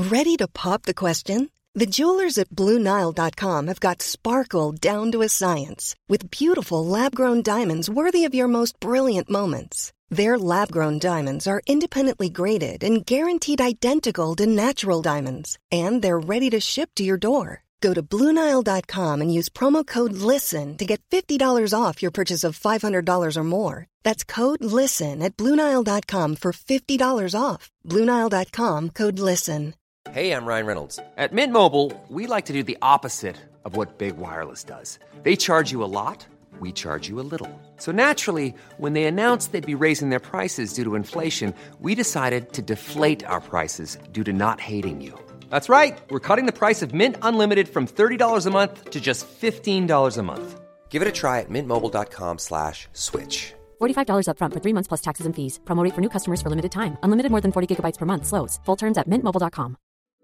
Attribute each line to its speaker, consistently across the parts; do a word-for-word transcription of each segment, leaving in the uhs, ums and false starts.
Speaker 1: Ready to pop the question? The jewelers at Blue Nile dot com have got sparkle down to a science with beautiful lab-grown diamonds worthy of your most brilliant moments. Their lab-grown diamonds are independently graded and guaranteed identical to natural diamonds, and they're ready to ship to your door. Go to Blue Nile dot com and use promo code LISTEN to get fifty dollars off your purchase of five hundred dollars or more. That's code LISTEN at Blue Nile dot com for fifty dollars off. Blue Nile dot com, code LISTEN.
Speaker 2: Hey, I'm Ryan Reynolds. At Mint Mobile, we like to do the opposite of what Big Wireless does. They charge you a lot, we charge you a little. So naturally, when they announced they'd be raising their prices due to inflation, we decided to deflate our prices due to not hating you. That's right. We're cutting the price of Mint Unlimited from thirty dollars a month to just fifteen dollars a month. Give it a try at mintmobile.com slash switch.
Speaker 3: forty-five dollars up front for three months plus taxes and fees. Promo rate for new customers for limited time. Unlimited more than forty gigabytes per month. Slows full terms at mint mobile dot com.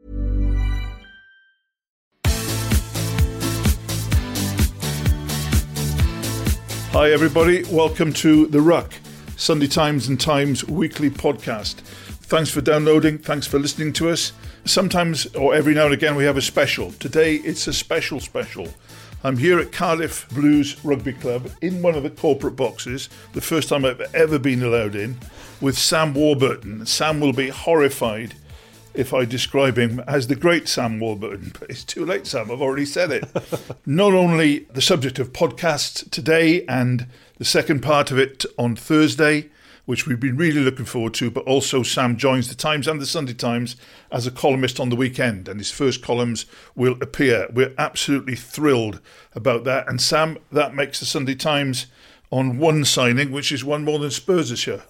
Speaker 4: Hi everybody, welcome to The Ruck, Sunday Times and Times weekly podcast. Thanks for downloading, thanks for listening to us. Sometimes, or every now and again, we have a special. Today it's a special special. I'm here at Cardiff Blues Rugby Club in one of the corporate boxes, the first time I've ever been allowed in, with Sam Warburton. Sam will be horrified if I describe him as the great Sam Warburton, but it's too late, Sam, I've already said it. Not only the subject of podcasts today and the second part of it on Thursday, which we've been really looking forward to, but also Sam joins the Times and the Sunday Times as a columnist on the weekend, and his first columns will appear. We're absolutely thrilled about that, and Sam, that makes the Sunday Times on one signing, which is one more than Spurs this year.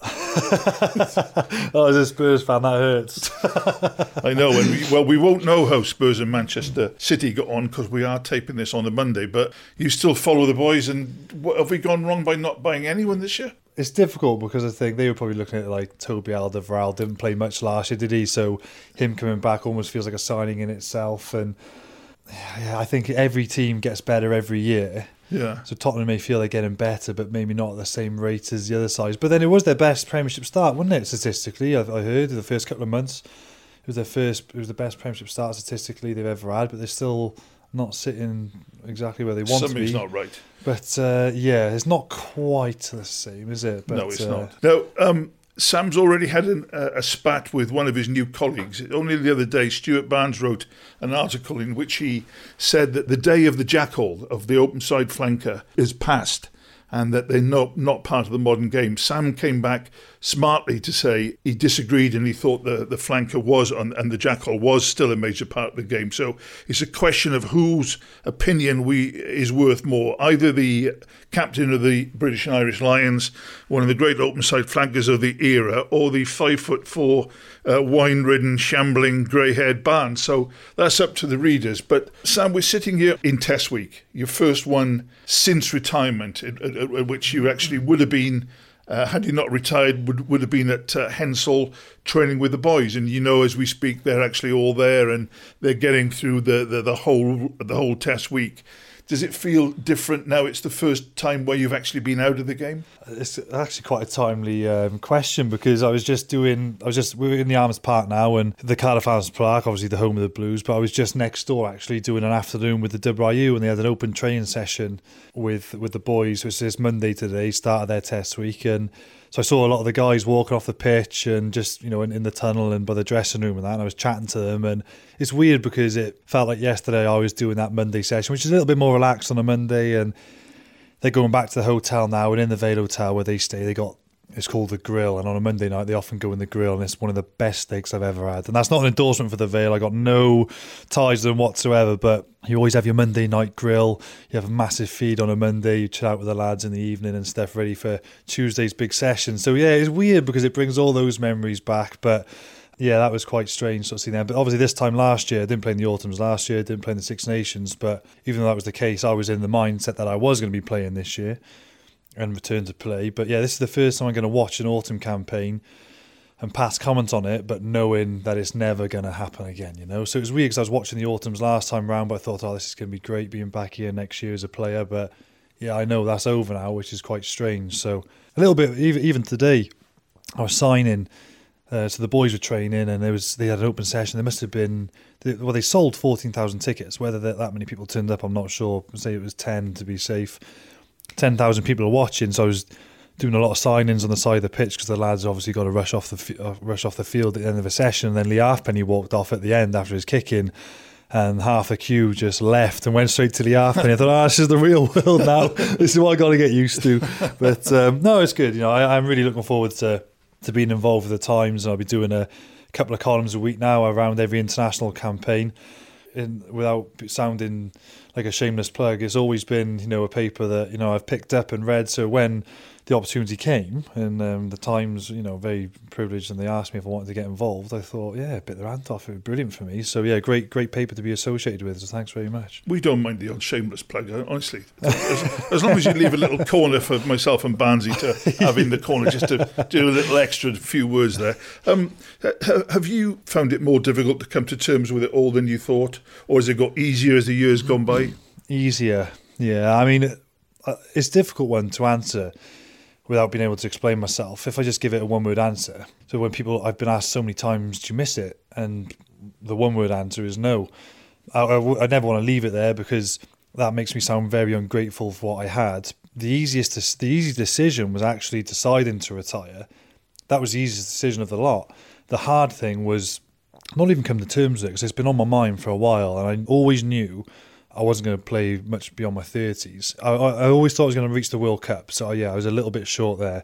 Speaker 5: Oh, as a Spurs fan, that hurts.
Speaker 4: I know. And we, well, we won't know how Spurs and Manchester City got on because we are taping this on a Monday, but you still follow the boys, and what, have we gone wrong by not buying anyone this year?
Speaker 5: It's difficult because I think they were probably looking at like Toby Alderweireld didn't play much last year, did he? So him coming back almost feels like a signing in itself. And yeah, I think every team gets better every year.
Speaker 4: Yeah.
Speaker 5: So Tottenham may feel they're getting better, but maybe not at the same rate as the other sides. But then it was their best Premiership start, wasn't it? Statistically, I, I heard the first couple of months, it was their first. It was the best Premiership start statistically they've ever had. But they're still not sitting exactly where they want
Speaker 4: Something's
Speaker 5: to be.
Speaker 4: Something's not right.
Speaker 5: But uh, yeah, it's not quite the same, is it? But,
Speaker 4: no, it's
Speaker 5: uh,
Speaker 4: not. No. Um, Sam's already had an, uh, a spat with one of his new colleagues. Only the other day, Stuart Barnes wrote an article in which he said that the day of the jackal, of the open side flanker, is past and that they're not, not part of the modern game. Sam came back smartly to say he disagreed and he thought the, the flanker was and, and the jackal was still a major part of the game. So it's a question of whose opinion we is worth more. Either the captain of the British and Irish Lions, one of the great open side flankers of the era, or the five foot four uh, wine-ridden, shambling, grey-haired Barnes. So that's up to the readers. But Sam, we're sitting here in Test Week, your first one since retirement, at, at, at which you actually would have been, uh, had you not retired, would would have been at uh, Hensall training with the boys. And you know, as we speak, they're actually all there and they're getting through the, the, the whole the whole Test week. Does it feel different now? It's the first time where you've actually been out of the game?
Speaker 5: It's actually quite a timely um, question because I was just doing, I was just, we're in the Arms Park now and the Cardiff Arms Park, obviously the home of the Blues, but I was just next door actually doing an afternoon with the W R U and they had an open training session with, with the boys, which is Monday today, started their test week. And so I saw a lot of the guys walking off the pitch and just, you know, in, in the tunnel and by the dressing room and that, and I was chatting to them. And it's weird because it felt like yesterday I was doing that Monday session, which is a little bit more relaxed on a Monday. And they're going back to the hotel now, and in the Vale Hotel where they stay, they got, it's called the Grill, and on a Monday night they often go in the Grill, and it's one of the best steaks I've ever had. And that's not an endorsement for the Vale, I got no ties to them whatsoever, but you always have your Monday night grill, you have a massive feed on a Monday, you chill out with the lads in the evening and stuff, ready for Tuesday's big session. So yeah, it's weird because it brings all those memories back, but yeah, that was quite strange sort of seeing them. But obviously this time last year, I didn't play in the Autumns last year, didn't play in the Six Nations, but even though that was the case, I was in the mindset that I was going to be playing this year and return to play. But yeah, this is the first time I'm going to watch an autumn campaign and pass comment on it, but knowing that it's never going to happen again, you know. So it was weird because I was watching the autumns last time round, but I thought, oh, this is going to be great being back here next year as a player. But yeah, I know that's over now, which is quite strange. So a little bit, even even today, I was signing Uh, so the boys were training, and there was they had an open session. There must have been, well, they sold fourteen thousand tickets. Whether that, that many people turned up, I'm not sure. Say it was ten to be safe. ten thousand people are watching, so I was doing a lot of signings on the side of the pitch because the lads obviously got to rush off the uh, rush off the field at the end of a session. And then Lee Halfpenny walked off at the end after his kick-in, and half the queue just left and went straight to Lee Halfpenny. I thought, oh, this is the real world now. This is what I got to get used to. But um, no, it's good. You know, I, I'm really looking forward to to being involved with the Times, and I'll be doing a couple of columns a week now around every international campaign. In, without sounding like a shameless plug, it's always been, you know, a paper that, you know, I've picked up and read. So when the opportunity came, and um, the Times, you know, very privileged, and they asked me if I wanted to get involved, I thought, yeah, bit their hand off. It was brilliant for me. So yeah, great, great paper to be associated with. So thanks very much.
Speaker 4: We don't mind the old shameless plug, honestly. As, as long as you leave a little corner for myself and Barnsey to have in the corner, just to do a little extra few words there. Um, have you found it more difficult to come to terms with it all than you thought, or has it got easier as the years gone by?
Speaker 5: Easier, yeah. I mean, it's a difficult one to answer without being able to explain myself. If I just give it a one-word answer. So when people, I've been asked so many times, do you miss it? And the one-word answer is no. I, I, I never want to leave it there because that makes me sound very ungrateful for what I had. The easiest, the easy decision was actually deciding to retire. That was the easiest decision of the lot. The hard thing was not even come to terms with it because it's been on my mind for a while, and I always knew I wasn't going to play much beyond my thirties. I, I, I always thought I was going to reach the World Cup. So, yeah, I was a little bit short there.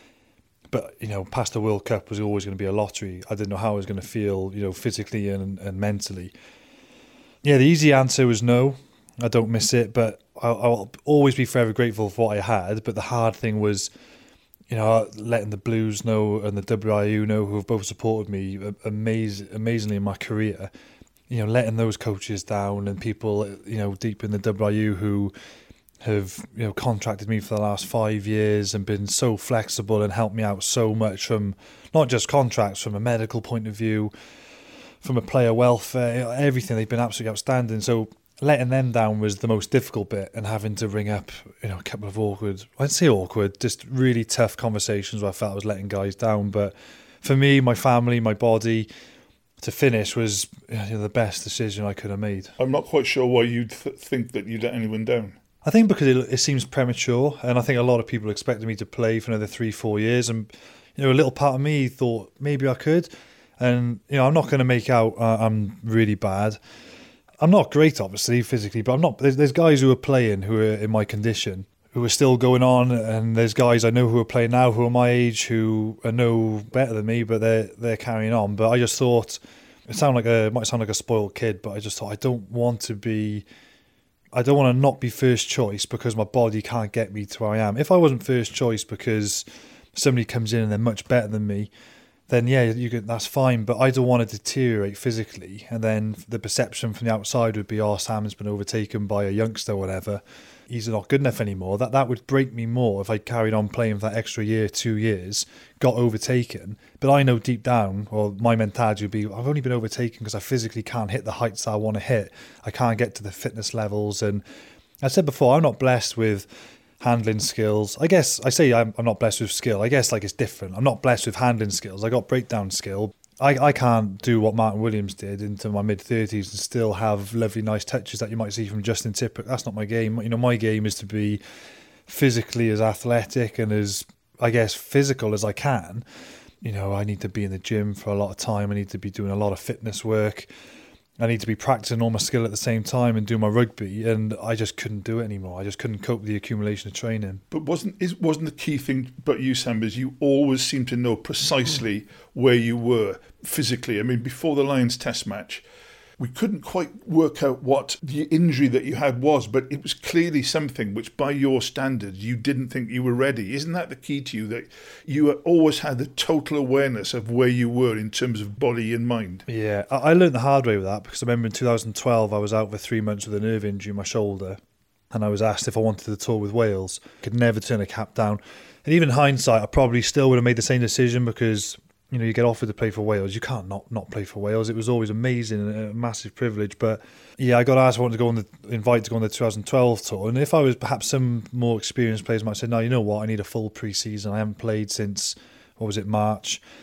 Speaker 5: But, you know, past the World Cup was always going to be a lottery. I didn't know how I was going to feel, you know, physically and, and mentally. Yeah, the easy answer was no. I don't miss it. But I'll, I'll always be forever grateful for what I had. But the hard thing was, you know, letting the Blues know and the W R U know, who have both supported me amaz- amazingly in my career. You know, letting those coaches down and people, you know, deep in the W R U who have, you know, contracted me for the last five years and been so flexible and helped me out so much from not just contracts, from a medical point of view, from a player welfare, everything. They've been absolutely outstanding. So letting them down was the most difficult bit, and having to bring up, you know, a couple of awkward, I'd say awkward, just really tough conversations where I felt I was letting guys down. But for me, my family, my body, to finish was, you know, the best decision I could have made.
Speaker 4: I'm not quite sure why you'd th- think that you'd let anyone down.
Speaker 5: I think because it, it seems premature, and I think a lot of people expected me to play for another three, four years, and, you know, a little part of me thought maybe I could. And, you know, I'm not going to make out uh, I'm really bad. I'm not great, obviously, physically, but I'm not. There's, there's guys who are playing who are in my condition, who are still going on, and there's guys I know who are playing now who are my age who are no better than me, but they're they're carrying on. But I just thought, it sound like a it might sound like a spoiled kid, but I just thought I don't want to be, I don't want to not be first choice because my body can't get me to where I am. If I wasn't first choice because somebody comes in and they're much better than me, then yeah, you could, that's fine. But I don't want to deteriorate physically, and then the perception from the outside would be, oh, Sam's been overtaken by a youngster or whatever. He's not good enough anymore. That that would break me more if I carried on playing for that extra year, two years, got overtaken. But I know deep down, or my mentality would be, I've only been overtaken because I physically can't hit the heights I want to hit. I can't get to the fitness levels. And I said before, I'm not blessed with handling skills. I guess I say I'm, I'm not blessed with skill. I guess like it's different. I'm not blessed with handling skills. I got breakdown skill. I, I can't do what Martin Williams did into my mid-thirties and still have lovely, nice touches that you might see from Justin Tipuric. That's not my game. You know, my game is to be physically as athletic and as, I guess, physical as I can. You know, I need to be in the gym for a lot of time. I need to be doing a lot of fitness work. I need to be practicing all my skill at the same time and doing my rugby, and I just couldn't do it anymore. I just couldn't cope with the accumulation of training. But
Speaker 4: wasn't is wasn't the key thing about you, Sam, is you always seemed to know precisely where you were physically. I mean, before the Lions test match, we couldn't quite work out what the injury that you had was, but it was clearly something which, by your standards, you didn't think you were ready. Isn't that the key to you, that you always had the total awareness of where you were in terms of body and mind?
Speaker 5: Yeah, I learned the hard way with that, because I remember in two thousand twelve I was out for three months with a nerve injury in my shoulder, and I was asked if I wanted to tour with Wales. I could never turn a cap down. And even in hindsight, I probably still would have made the same decision, because, you know, you get offered to play for Wales. You can't not, not play for Wales. It was always amazing and a massive privilege. But yeah, I got asked if I wanted to go on the invite to go on the two thousand twelve tour. And if I was perhaps some more experienced players might say, no, you know what, I need a full pre-season. I haven't played since, what was it, March.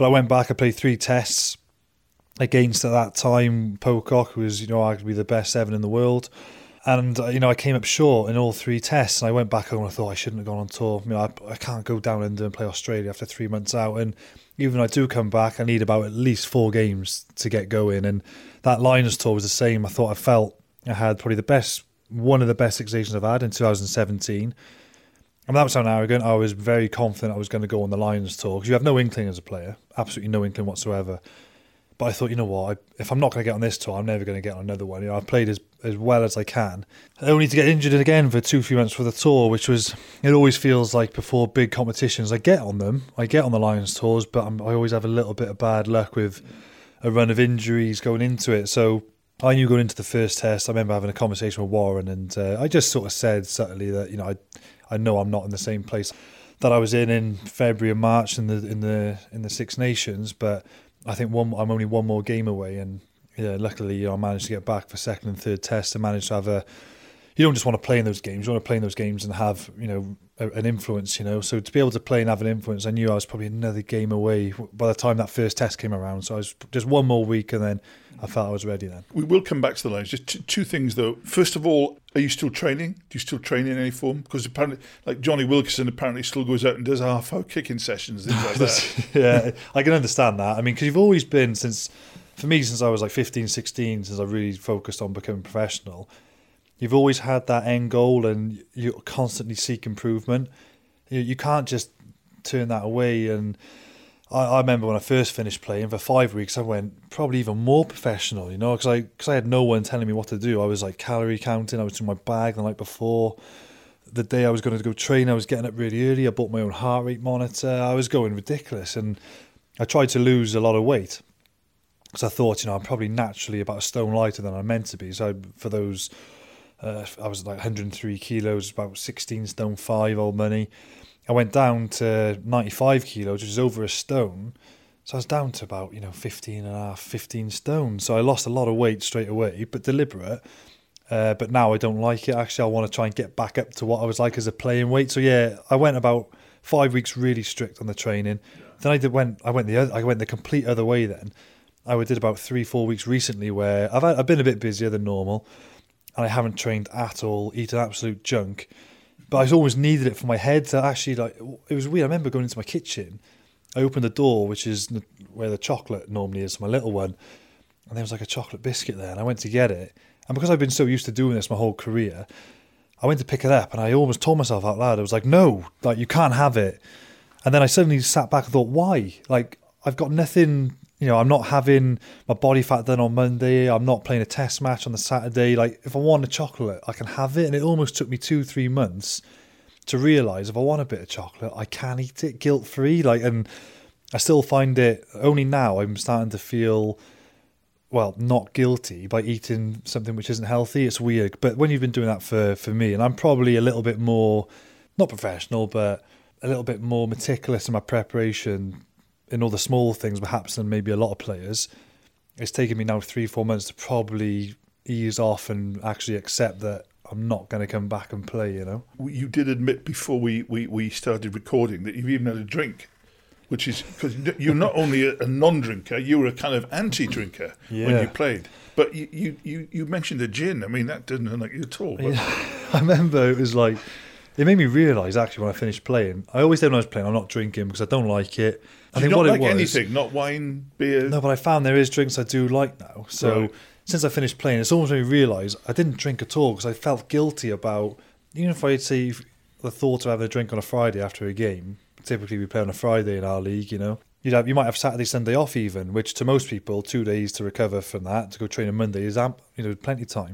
Speaker 5: But I went back, I played three tests against, at that time, Pocock, who was, you know, arguably the best seven in the world. And, uh, you know, I came up short in all three tests. And I went back home and I thought I shouldn't have gone on tour. You know, I, I can't go down under and play Australia after three months out. And even when I do come back, I need about at least four games to get going. And that Lions tour was the same. I thought I felt I had probably the best, one of the best exhibitions I've had in two thousand seventeen. And that would sound arrogant. I was very confident I was going to go on the Lions tour because you have no inkling as a player, absolutely no inkling whatsoever. But I thought, you know what, I, if I'm not going to get on this tour, I'm never going to get on another one. You know, I've played as, as well as I can. I only to get injured again for two, three months for the tour, which was, it always feels like before big competitions, I get on them, I get on the Lions tours, but I'm, I always have a little bit of bad luck with a run of injuries going into it. So I knew going into the first test, I remember having a conversation with Warren, and uh, I just sort of said subtly that, you know, I I know I'm not in the same place that I was in in February and March in the in the in the Six Nations, but I think one I'm only one more game away, and yeah, luckily, you know, I managed to get back for second and third test and managed to have a. You don't just want to play in those games; you want to play in those games and have, you know, a, an influence. You know, so to be able to play and have an influence, I knew I was probably another game away by the time that first test came around. So I was just one more week, and then I felt I was ready. Then
Speaker 4: we will come back to the Lions. Just two, two things though. First of all, are you still training? Do you still train in any form? Because apparently, like Johnny Wilkinson, apparently still goes out and does half-hour kicking sessions, things like that.
Speaker 5: Yeah, I can understand that. I mean, because you've always been since, for me, since I was like fifteen, sixteen, since I really focused on becoming professional. You've always had that end goal and you constantly seek improvement. You, you can't just turn that away. And I, I remember when I first finished playing, for five weeks, I went probably even more professional, you know, because I, cause I had no one telling me what to do. I was like calorie counting. I was in my bag the night before. The day I was going to go train, I was getting up really early. I bought my own heart rate monitor. I was going ridiculous. And I tried to lose a lot of weight because I thought, you know, I'm probably naturally about a stone lighter than I'm meant to be. So I, for those... Uh, I was like one hundred three kilos, about sixteen stone five, old money. I went down to ninety-five kilos, which is over a stone. So I was down to about, you know, fifteen and a half, fifteen stone. So I lost a lot of weight straight away, but deliberate. Uh, but now I don't like it. Actually, I want to try and get back up to what I was like as a playing weight. So yeah, I went about five weeks really strict on the training. Yeah. Then I did went I went the other, I went the complete other way. Then I did about three four weeks recently where I've had, I've been a bit busier than normal. And I haven't trained at all, eaten absolute junk. But I always needed it for my head to actually, like, it was weird. I remember going into my kitchen, I opened the door, which is where the chocolate normally is, my little one, and there was like a chocolate biscuit there, and I went to get it. And because I've been so used to doing this my whole career, I went to pick it up, and I almost told myself out loud, I was like, no, like, you can't have it. And then I suddenly sat back and thought, why? Like, I've got nothing... You know, I'm not having my body fat done on Monday. I'm not playing a test match on the Saturday. Like, if I want a chocolate, I can have it. And it almost took me two, three months to realise if I want a bit of chocolate, I can eat it guilt-free. Like, and I still find it, only now I'm starting to feel, well, not guilty by eating something which isn't healthy. It's weird. But when you've been doing that for, for me, and I'm probably a little bit more, not professional, but a little bit more meticulous in my preparation in all the small things perhaps than maybe a lot of players, it's taken me now three, four months to probably ease off and actually accept that I'm not going to come back and play, you know.
Speaker 4: You did admit before we, we, we started recording that you've even had a drink, which is because you're not only a, a non-drinker, you were a kind of anti-drinker yeah. when you played. But you, you, you, you mentioned a gin. I mean, that didn't sound like you at all. But...
Speaker 5: Yeah. I remember it was like, it made me realise actually when I finished playing, I always said when I was playing, I'm not drinking because I don't like it. I
Speaker 4: do
Speaker 5: think
Speaker 4: you not
Speaker 5: what
Speaker 4: like
Speaker 5: it was,
Speaker 4: anything, not wine, beer?
Speaker 5: No, but I found there is drinks I do like now. So
Speaker 4: right.
Speaker 5: since I finished playing, it's almost made me realise I didn't drink at all because I felt guilty about, even if I'd say the thought of having a drink on a Friday after a game, typically we play on a Friday in our league, you know. You'd have, you might have Saturday, Sunday off even, which to most people, two days to recover from that, to go train on Monday is amp, you know, plenty of time.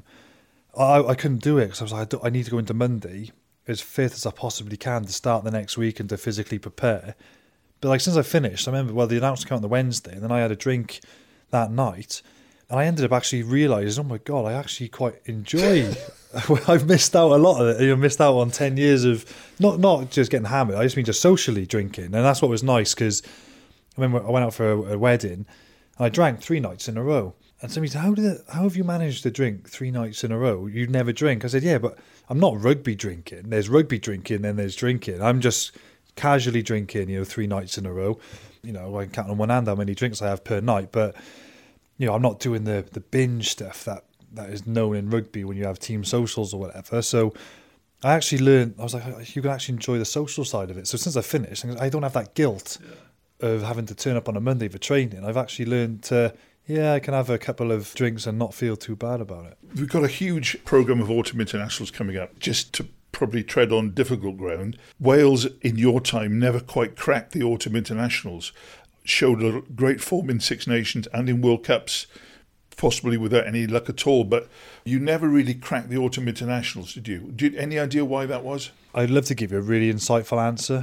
Speaker 5: I, I couldn't do it because I was like, I need to go into Monday as fit as I possibly can to start the next week and to physically prepare. But like since I finished, I remember, well, the announcement came out on the Wednesday, and then I had a drink that night, and I ended up actually realising, oh my God, I actually quite enjoy. I've missed out a lot of it. You know, missed out on ten years of not not just getting hammered. I just mean just socially drinking, and that's what was nice because I remember I went out for a, a wedding, and I drank three nights in a row. And somebody said, how did it, how have you managed to drink three nights in a row? You never drink. I said, yeah, but I'm not rugby drinking. There's rugby drinking, then there's drinking. I'm just casually drinking, you know, three nights in a row. you know, I can count on one hand how many drinks I have per night, but, you know, I'm not doing the, the binge stuff that, that is known in rugby when you have team socials or whatever. So I actually learned, I was like, you can actually enjoy the social side of it. So since I finished, I don't have that guilt yeah. of having to turn up on a Monday for training. I've actually learned to, yeah, I can have a couple of drinks and not feel too bad about it.
Speaker 4: We've got a huge programme of autumn internationals coming up. Just to probably tread on difficult ground, Wales in your time never quite cracked the autumn internationals, showed a great form in Six Nations and in World Cups, possibly without any luck at all, but you never really cracked the autumn internationals, did you? Do you have any idea why that was?
Speaker 5: I'd love to give you a really insightful answer,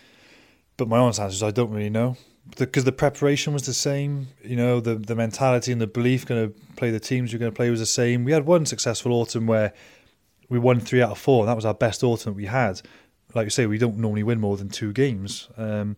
Speaker 5: but my honest answer is I don't really know. Because the preparation was the same, you know, the, the mentality and the belief going to play the teams you're going to play was the same. We had one successful autumn where we won three out of four, and that was our best autumn that we had. Like you say, we don't normally win more than two games. Um,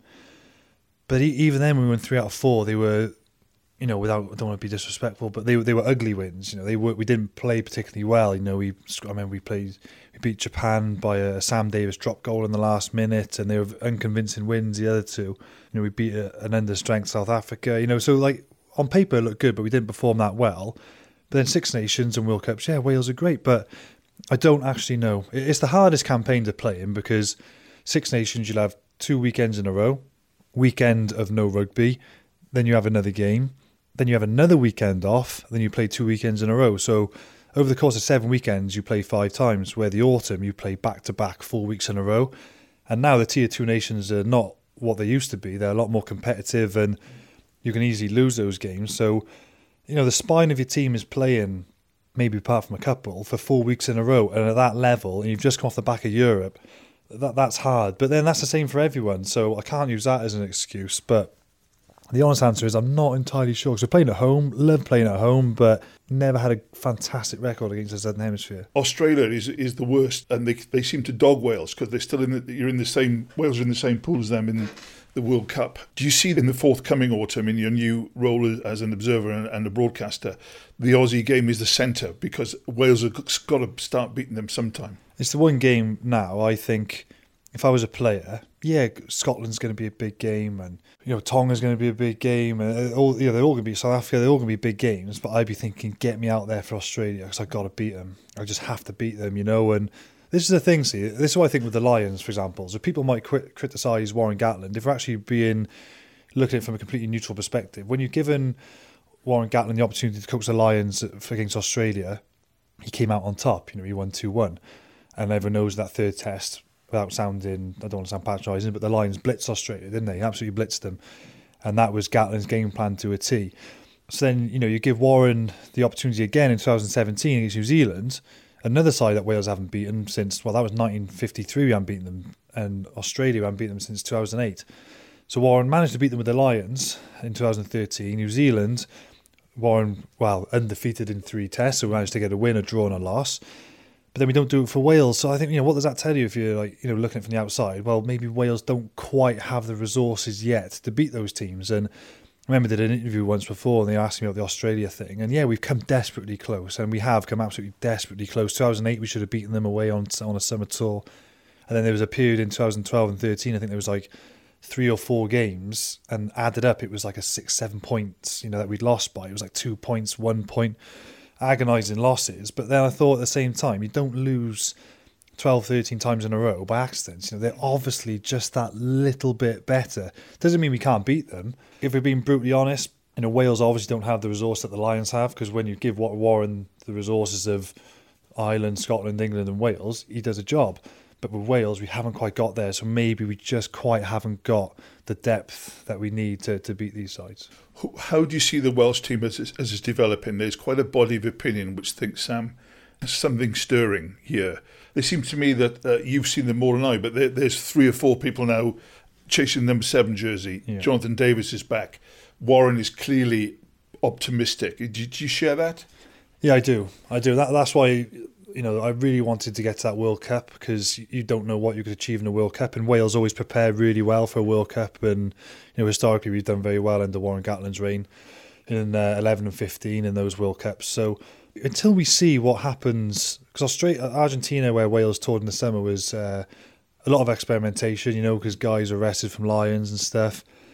Speaker 5: but even then, when we won three out of four, they were, you know, without, I don't want to be disrespectful, but they they were ugly wins. You know, they were we didn't play particularly well. You know, we I remember we played we beat Japan by a Sam Davis drop goal in the last minute, and they were unconvincing wins. The other two, you know, we beat a, an understrength South Africa. You know, so like on paper it looked good, but we didn't perform that well. But then Six Nations and World Cups, yeah, Wales are great, but I don't actually know. It's the hardest campaign to play in because Six Nations you'll have two weekends in a row, weekend of no rugby, then you have another game. Then you have another weekend off, then you play two weekends in a row. So over the course of seven weekends, you play five times, where the autumn, you play back-to-back four weeks in a row. And now the Tier two nations are not what they used to be. They're a lot more competitive and you can easily lose those games. So, you know, the spine of your team is playing, maybe apart from a couple, for four weeks in a row. And at that level, and you've just come off the back of Europe, that that's hard. But then that's the same for everyone. So I can't use that as an excuse, but the honest answer is I'm not entirely sure. Because we're playing at home, love playing at home, but never had a fantastic record against the Southern Hemisphere.
Speaker 4: Australia is is the worst, and they they seem to dog Wales because they're still in the, you're in the same Wales are in the same pool as them in the World Cup. Do you see in the forthcoming autumn, in your new role as an observer and, and a broadcaster, the Aussie game is the centre because Wales have got to start beating them sometime? It's
Speaker 5: the one game now. I think if I was a player, yeah, Scotland's going to be a big game, and you know Tonga's going to be a big game, and all you know they're all going to be South Africa. They're all going to be big games. But I'd be thinking, get me out there for Australia because I've got to beat them. I just have to beat them, you know. And this is the thing. See, this is what I think with the Lions, for example. So people might crit- criticise Warren Gatland if we're actually being looking at it from a completely neutral perspective. When you've given Warren Gatland the opportunity to coach the Lions against Australia, he came out on top. You know, he won two one, and everyone knows that third test. Without sounding, I don't want to sound patronising, but the Lions blitzed Australia, didn't they? Absolutely blitzed them. And that was Gatland's game plan to a T. So then, you know, you give Warren the opportunity again in twenty seventeen against New Zealand, another side that Wales haven't beaten since, well, that was nineteen fifty-three we haven't beaten them, and Australia haven't beaten them since two thousand eight. So Warren managed to beat them with the Lions in two thousand thirteen. New Zealand, Warren, well, undefeated in three tests, so we managed to get a win, a draw and a loss. But then we don't do it for Wales. So I think, you know, what does that tell you if you're like, you know, looking at it from the outside? Well, maybe Wales don't quite have the resources yet to beat those teams. And I remember I did an interview once before and they asked me about the Australia thing. And yeah, we've come desperately close, and we have come absolutely desperately close. two thousand eight, we should have beaten them away on on a summer tour. And then there was a period in two thousand twelve and thirteen, I think there was like three or four games, and added up, it was like a six, seven points, you know, that we'd lost by. It was like two points, one point. Agonising losses, but then I thought at the same time, you don't lose twelve, thirteen times in a row by accident. You know, they're obviously just that little bit better. Doesn't mean we can't beat them. If we're being brutally honest, you know, Wales obviously don't have the resource that the Lions have, because when you give Warren the resources of Ireland, Scotland, England and Wales, he does a job. But with Wales, we haven't quite got there, so maybe we just quite haven't got the depth that we need to, to beat these sides.
Speaker 4: How do you see the Welsh team as, as it's developing? There's quite a body of opinion which thinks, Sam, there's something stirring here. It seems to me that uh, you've seen them more than I, but there, there's three or four people now chasing number seven jersey. Yeah. Jonathan Davis is back. Warren is clearly optimistic. Did you share that?
Speaker 5: Yeah, I do. I do. That, that's why... You know, I really wanted to get to that World Cup because you don't know what you could achieve in a World Cup. And Wales always prepare really well for a World Cup. And, you know, historically we've done very well under Warren Gatland's reign in uh, eleven and fifteen in those World Cups. So until we see what happens, because Australia, Argentina, where Wales toured in the summer, was uh, a lot of experimentation, you know, because guys were arrested from Lions and stuff.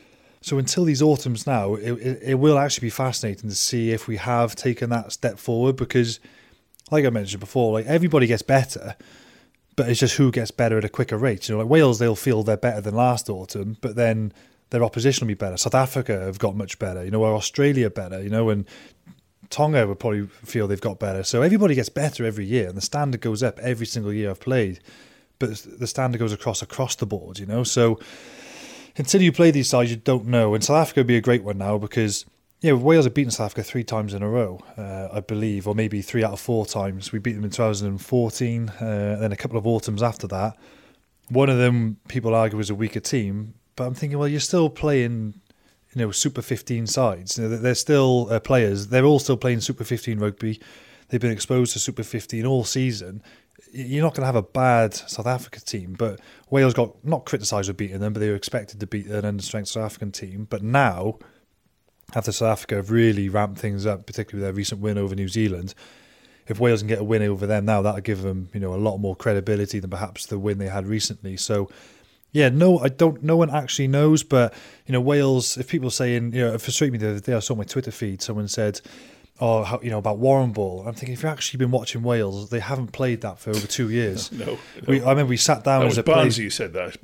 Speaker 5: So until these autumns now, it, it, it will actually be fascinating to see if we have taken that step forward, because, like I mentioned before, like everybody gets better, but it's just who gets better at a quicker rate. You know, like Wales, they'll feel they're better than last autumn, but then their opposition will be better. South Africa have got much better, you know, or Australia better, you know, and Tonga would probably feel they've got better. So everybody gets better every year, and the standard goes up every single year I've played, but the standard goes across across the board, you know. So until you play these sides, you don't know. And South Africa would be a great one now because, yeah, Wales have beaten South Africa three times in a row, uh, I believe, or maybe three out of four times. We beat them in two thousand fourteen, uh, and then a couple of autumns after that. One of them, people argue, was a weaker team, but I'm thinking, well, you're still playing, you know, Super fifteen sides. You know, they're still uh, players. They're all still playing Super fifteen rugby. They've been exposed to Super fifteen all season. You're not going to have a bad South Africa team, but Wales got not criticised for beating them, but they were expected to beat an understrength South African team. But now, after South Africa have really ramped things up, particularly with their recent win over New Zealand, if Wales can get a win over them now, that'll give them, you know, a lot more credibility than perhaps the win they had recently. So, yeah, no, I don't. No one actually knows, but you know, Wales. If people are saying, you know, it frustrated me the other day. I saw on my Twitter feed someone said, "Oh, how, you know, about Warren Ball." I'm thinking, if you've actually been watching Wales, they haven't played that for over two years.
Speaker 4: No, no.
Speaker 5: We, I remember we sat down
Speaker 4: that
Speaker 5: as
Speaker 4: was
Speaker 5: a
Speaker 4: Barnes
Speaker 5: play-
Speaker 4: who said that,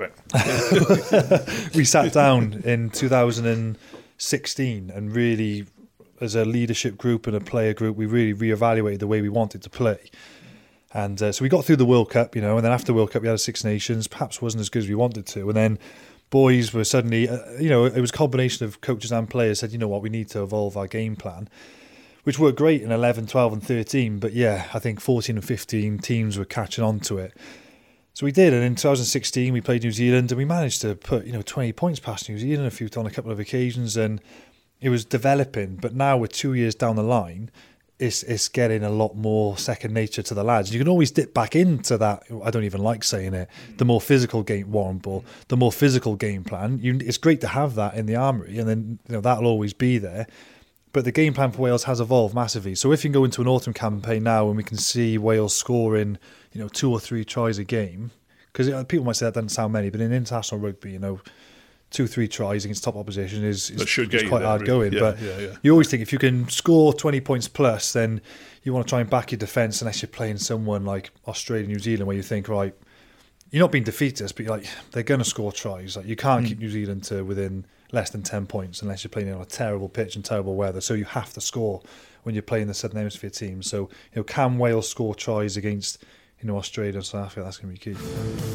Speaker 4: I expect.
Speaker 5: We sat down in two thousand sixteen and really, as a leadership group and a player group, we really reevaluated the way we wanted to play. And uh, so we got through the World Cup, you know, and then after the World Cup we had a Six Nations, perhaps wasn't as good as we wanted to. And then boys were suddenly, uh, you know, it was a combination of coaches and players said, you know what, we need to evolve our game plan, which worked great in eleven, twelve and thirteen. But yeah, I think fourteen and fifteen teams were catching on to it. So we did, and in two thousand sixteen we played New Zealand and we managed to put, you know, twenty points past New Zealand a few on a couple of occasions, and it was developing. But now we're two years down the line, it's it's getting a lot more second nature to the lads. You can always dip back into that. I don't even like saying it. The more physical game, Warren Ball, the more physical game plan. You, it's great to have that in the armoury, and then you know that'll always be there. But the game plan for Wales has evolved massively. So if you can go into an autumn campaign now and we can see Wales scoring, you know, two or three tries a game, because people might say that doesn't sound many, but in international rugby, you know, two, three tries against top opposition is, is, is quite hard going. Yeah, but yeah, yeah. You always think if you can score twenty points plus, then you want to try and back your defence, unless you're playing someone like Australia, New Zealand, where you think, right, you're not being defeatist, but you're like, they're going to score tries. Like you can't mm. keep New Zealand to within less than ten points unless you're playing on a terrible pitch and terrible weather. So you have to score when you're playing the Southern Hemisphere team. So, you know, can Wales score tries against, you know, Australia and South Africa? That's going to be key.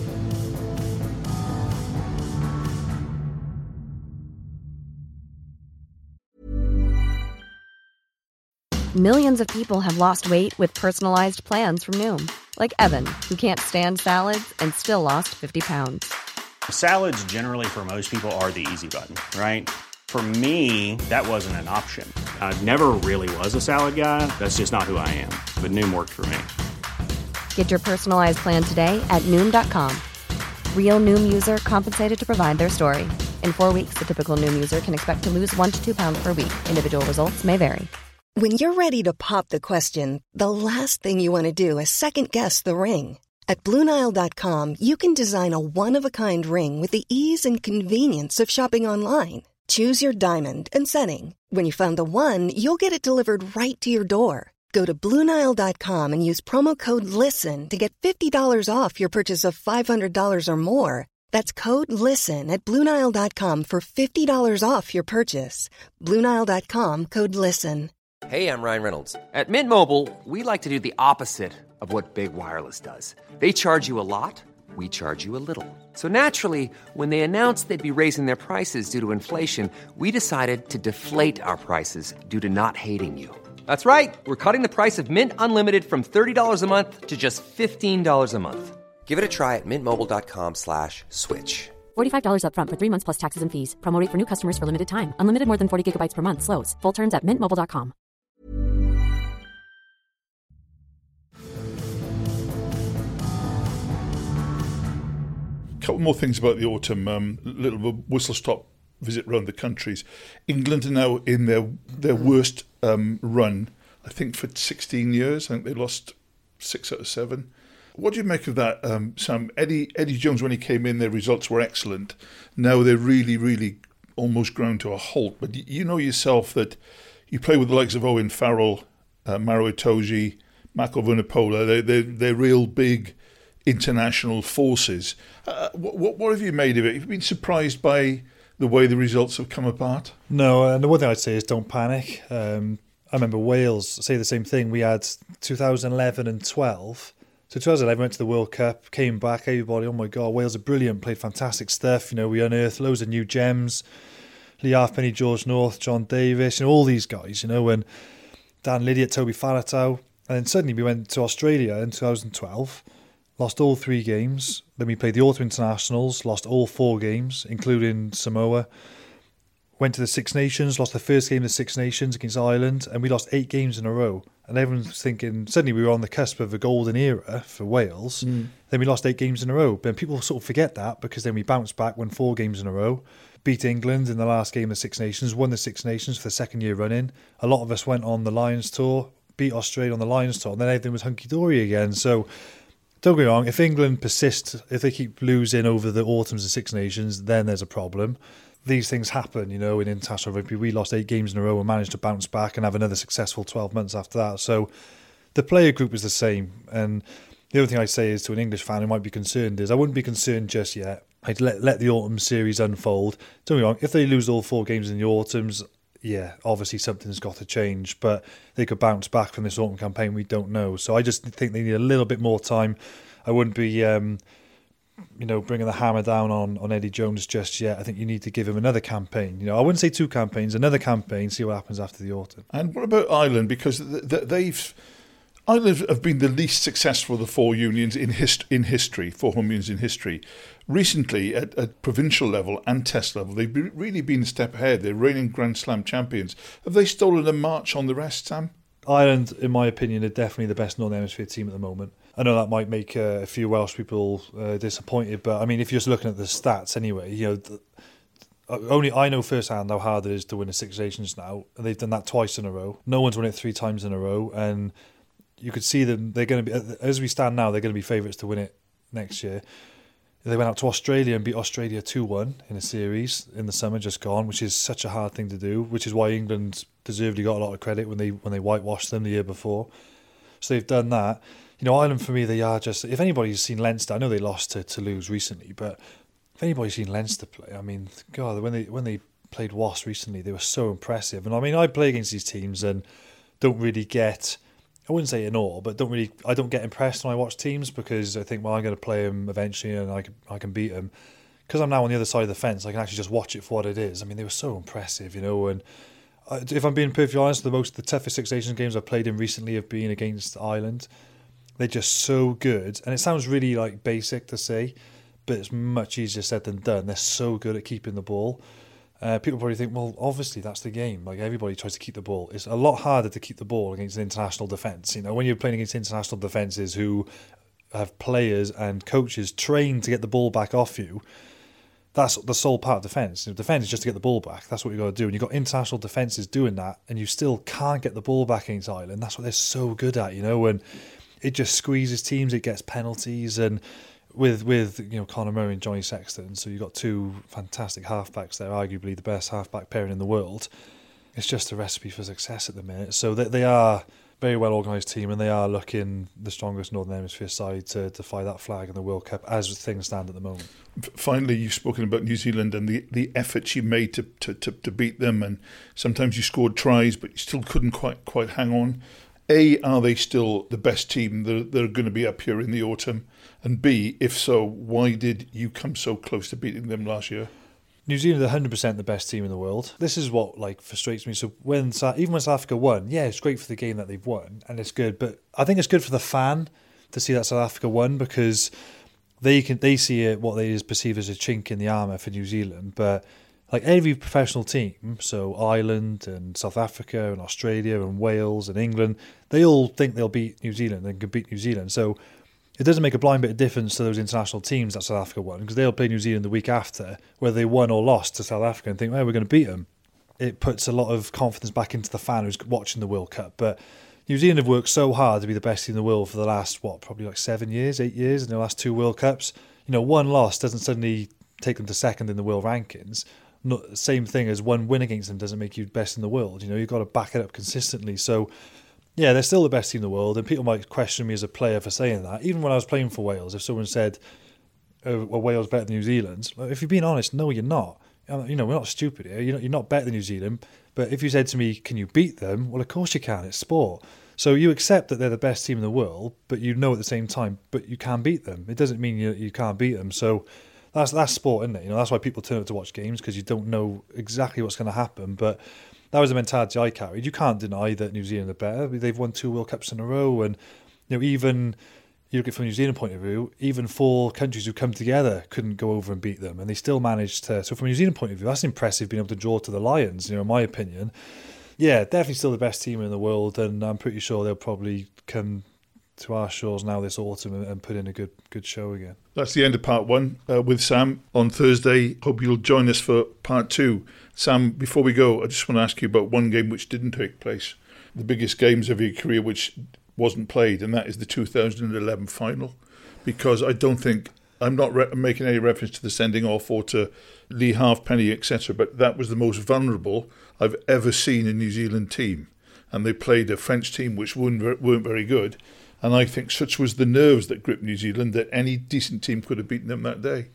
Speaker 6: Millions of people have lost weight with personalized plans from Noom. Like Evan, who can't stand salads and still lost fifty pounds.
Speaker 7: Salads generally for most people are the easy button, right? For me, that wasn't an option. I never really was a salad guy. That's just not who I am. But Noom worked for me.
Speaker 6: Get your personalized plan today at Noom dot com. Real Noom user compensated to provide their story. In four weeks, the typical Noom user can expect to lose one to two pounds per week. Individual results may vary.
Speaker 1: When you're ready to pop the question, the last thing you want to do is second-guess the ring. At Blue Nile dot com, you can design a one-of-a-kind ring with the ease and convenience of shopping online. Choose your diamond and setting. When you find the one, you'll get it delivered right to your door. Go to Blue Nile dot com and use promo code LISTEN to get fifty dollars off your purchase of five hundred dollars or more. That's code LISTEN at Blue Nile dot com for fifty dollars off your purchase. Blue Nile dot com, code LISTEN.
Speaker 2: Hey, I'm Ryan Reynolds. At Mint Mobile, we like to do the opposite of what Big Wireless does. They charge you a lot, we charge you a little. So naturally, when they announced they'd be raising their prices due to inflation, we decided to deflate our prices due to not hating you. That's right. We're cutting the price of Mint Unlimited from thirty dollars a month to just fifteen dollars a month. Give it a try at mintmobile.com slash switch.
Speaker 3: forty-five dollars up front for three months plus taxes and fees. Promo rate for new customers for limited time. Unlimited more than forty gigabytes per month. Slows full terms at mint mobile dot com.
Speaker 4: Couple more things about the autumn. Um, little whistle-stop visit around the countries. England are now in their their worst um, run, I think, for sixteen years. I think they lost six out of seven. What do you make of that, um, Sam? Eddie Eddie Jones, when he came in, their results were excellent. Now they're really, really almost ground to a halt. But you know yourself that you play with the likes of Owen Farrell, uh, Maro Itoje, Mako Vunipola. They're, they're, they're real big international forces. Uh, what, what have you made of it? Have you been surprised by the way the results have come apart?
Speaker 5: No, and the one thing I'd say is don't panic. Um, I remember Wales say the same thing. We had two thousand eleven and twelve. So two thousand eleven went to the World Cup, came back, everybody, oh my God, Wales are brilliant, played fantastic stuff. You know, we unearthed loads of new gems. Lee Halfpenny, George North, John Davis, you know, all these guys, you know, and Dan Lydiate, Toby Faletau. And then suddenly we went to Australia in two thousand twelve, lost all three games. Then we played the Autumn Internationals, lost all four games, including Samoa. Went to the Six Nations, lost the first game of the Six Nations against Ireland, and we lost eight games in a row. And everyone's thinking, suddenly we were on the cusp of a golden era for Wales. Mm. Then we lost eight games in a row. But people sort of forget that, because then we bounced back, won four games in a row, beat England in the last game of the Six Nations, won the Six Nations for the second year running. A lot of us went on the Lions Tour, beat Australia on the Lions Tour, and then everything was hunky-dory again. So don't get me wrong, if England persist, if they keep losing over the autumns of Six Nations, then there's a problem. These things happen, you know, in international rugby. We lost eight games in a row and managed to bounce back and have another successful twelve months after that. So the player group is the same. And the other thing I say is to an English fan who might be concerned is I wouldn't be concerned just yet. I'd let, let the autumn series unfold. Don't get me wrong, if they lose all four games in the autumns, yeah, obviously something's got to change. But they could bounce back from this autumn campaign, we don't know. So I just think they need a little bit more time. I wouldn't be... Um, you know, bringing the hammer down on, on Eddie Jones just yet. I think you need to give him another campaign. You know, I wouldn't say two campaigns, another campaign, see what happens after the autumn.
Speaker 4: And what about Ireland? Because they've... Ireland have been the least successful of the four unions in hist- in history, four home unions in history. Recently, at, at provincial level and test level, they've be, really been a step ahead. They're reigning Grand Slam champions. Have they stolen a march on the rest, Sam?
Speaker 5: Ireland, in my opinion, are definitely the best Northern Hemisphere team at the moment. I know that might make uh, a few Welsh people uh, disappointed, but I mean, if you're just looking at the stats anyway, you know, the, only I know firsthand how hard it is to win a Six Nations now, and they've done that twice in a row. No one's won it three times in a row, and you could see them. They're going to be, as we stand now, they're going to be favourites to win it next year. They went out to Australia and beat Australia two one in a series in the summer just gone, which is such a hard thing to do, which is why England deservedly got a lot of credit when they when they whitewashed them the year before. So they've done that. You know, Ireland, for me, they are just... If anybody's seen Leinster, I know they lost to Toulouse recently, but if anybody's seen Leinster play, I mean, God, when they when they played Wasps recently, they were so impressive. And I mean, I play against these teams and don't really get... I wouldn't say in awe, but don't really... I don't get impressed when I watch teams because I think, well, I'm going to play them eventually and I can, I can beat them. Because I'm now on the other side of the fence, I can actually just watch it for what it is. I mean, they were so impressive, you know, and if I'm being perfectly honest, the most the toughest Six Nations games I've played in recently have been against Ireland. They're just so good, and it sounds really like basic to say, but it's much easier said than done. They're so good at keeping the ball. Uh, people probably think, well, obviously that's the game. Like everybody tries to keep the ball. It's a lot harder to keep the ball against an international defence. You know, when you're playing against international defences who have players and coaches trained to get the ball back off you. That's the sole part of defence. You know, defence is just to get the ball back. That's what you've got to do. And you've got international defences doing that, and you still can't get the ball back against Ireland. That's what they're so good at, you know. And it just squeezes teams. It gets penalties, and with with you know Conor Murray and Johnny Sexton, so you've got two fantastic halfbacks there, arguably the best halfback pairing in the world. It's just a recipe for success at the minute. So they, they are very well organised team, and they are looking the strongest Northern Hemisphere side to, to fly that flag in the World Cup as things stand at the moment.
Speaker 4: Finally, you've spoken about New Zealand and the, the efforts you made to, to, to, to beat them, and sometimes you scored tries, but you still couldn't quite quite hang on. A, are they still the best team that they're going to be up here in the autumn? And B, if so, why did you come so close to beating them last year?
Speaker 5: New Zealand are one hundred percent the best team in the world. This is what like frustrates me. So when even when South Africa won, yeah, it's great for the game that they've won, and it's good. But I think it's good for the fan to see that South Africa won, because they can they see it what they perceive as a chink in the armour for New Zealand. But like every professional team, so Ireland and South Africa and Australia and Wales and England, they all think they'll beat New Zealand and can beat New Zealand. So it doesn't make a blind bit of difference to those international teams that South Africa won, because they'll play New Zealand the week after, whether they won or lost to South Africa, and think, well, we're going to beat them. It puts a lot of confidence back into the fan who's watching the World Cup. But New Zealand have worked so hard to be the best team in the world for the last, what, probably like seven years, eight years, in the last two World Cups. You know, one loss doesn't suddenly take them to second in the world rankings. not, same thing as one win against them doesn't make you best in the world. You know, you've got to back it up consistently. So, yeah, they're still the best team in the world, and people might question me as a player for saying that. Even when I was playing for Wales, if someone said, oh, well, Wales better than New Zealand, if you're being honest, no, you're not. You know, we're not stupid here. You're not, you're not better than New Zealand. But if you said to me, can you beat them? Well, of course you can. It's sport. So you accept that they're the best team in the world, but you know at the same time, but you can beat them. It doesn't mean you you can't beat them. So that's that's sport, isn't it? You know, that's why people turn up to watch games, because you don't know exactly what's going to happen. But that was the mentality I carried. You can't deny that New Zealand are better. They've won two World Cups in a row, and you know, even you look at it from a New Zealand point of view, even four countries who come together couldn't go over and beat them, and they still managed to. So from a New Zealand point of view, that's impressive, being able to draw to the Lions. You know, in my opinion. Yeah, definitely still the best team in the world, and I'm pretty sure they'll probably come to our shores now this autumn and put in a good good show again.
Speaker 4: That's the end of part one uh, with Sam on Thursday. Hope you'll join us for part two. Sam, before we go, I just want to ask you about one game which didn't take place, the biggest games of your career which wasn't played, and that is the two thousand eleven final, because I don't think, I'm not re- making any reference to the sending off or to Lee Halfpenny, et cetera, but that was the most vulnerable I've ever seen a New Zealand team. And they played a French team which weren't, weren't very good. And I think such was the nerves that gripped New Zealand that any decent team could have beaten them that day.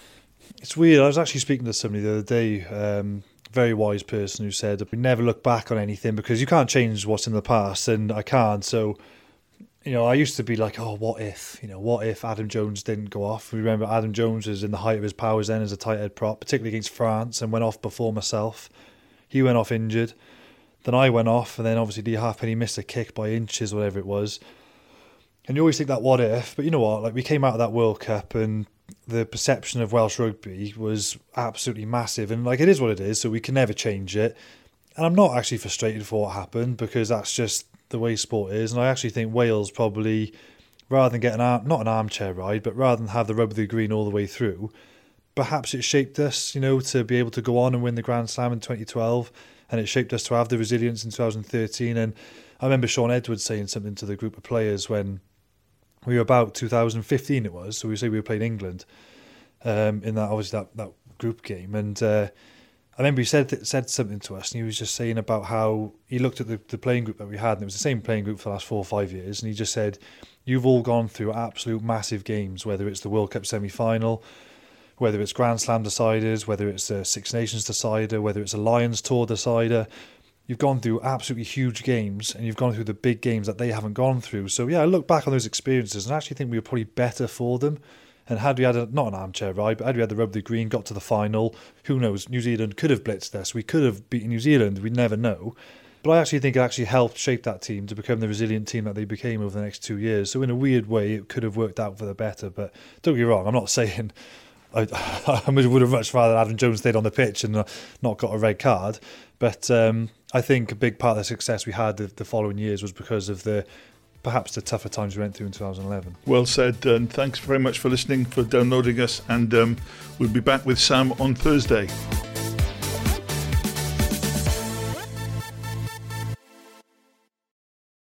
Speaker 5: It's weird. I was actually speaking to somebody the other day, um, very wise person, who said, we never look back on anything because you can't change what's in the past, and I can't. So, you know, I used to be like, oh, what if? You know, what if Adam Jones didn't go off? Remember, Adam Jones was in the height of his powers then as a tight head prop, particularly against France, and went off before myself. He went off injured. Then I went off, and then obviously Lee Halfpenny missed a kick by inches, whatever it was. And you always think that what if, but you know what? Like, we came out of that World Cup, and the perception of Welsh rugby was absolutely massive, and like, it is what it is, so we can never change it. And I'm not actually frustrated for what happened, because that's just the way sport is. And I actually think Wales probably, rather than get an arm, not an armchair ride, but rather than have the rub of the green all the way through, perhaps it shaped us, you know, to be able to go on and win the Grand Slam in twenty twelve, and it shaped us to have the resilience in two thousand thirteen. And I remember Sean Edwards saying something to the group of players when we were about two thousand fifteen, it was, so we say we were playing England um, in that, obviously, that, that group game. And uh, I remember he said said something to us, and he was just saying about how he looked at the, the playing group that we had, and it was the same playing group for the last four or five years, and he just said, you've all gone through absolute massive games, whether it's the World Cup semi-final, whether it's Grand Slam deciders, whether it's a Six Nations decider, whether it's a Lions Tour decider. You've gone through absolutely huge games, and you've gone through the big games that they haven't gone through. So yeah, I look back on those experiences and I actually think we were probably better for them. And had we had, a, not an armchair ride, but had we had the rub of the green, got to the final, who knows, New Zealand could have blitzed us. We could have beaten New Zealand, we'd never know. But I actually think it actually helped shape that team to become the resilient team that they became over the next two years. So in a weird way, it could have worked out for the better. But don't get me wrong, I'm not saying I, I would have much rather Adam Jones stayed on the pitch and not got a red card. But um, I think a big part of the success we had the, the following years was because of the perhaps the tougher times we went through in two thousand eleven.
Speaker 4: Well said, and thanks very much for listening, for downloading us, and um, we'll be back with Sam on Thursday.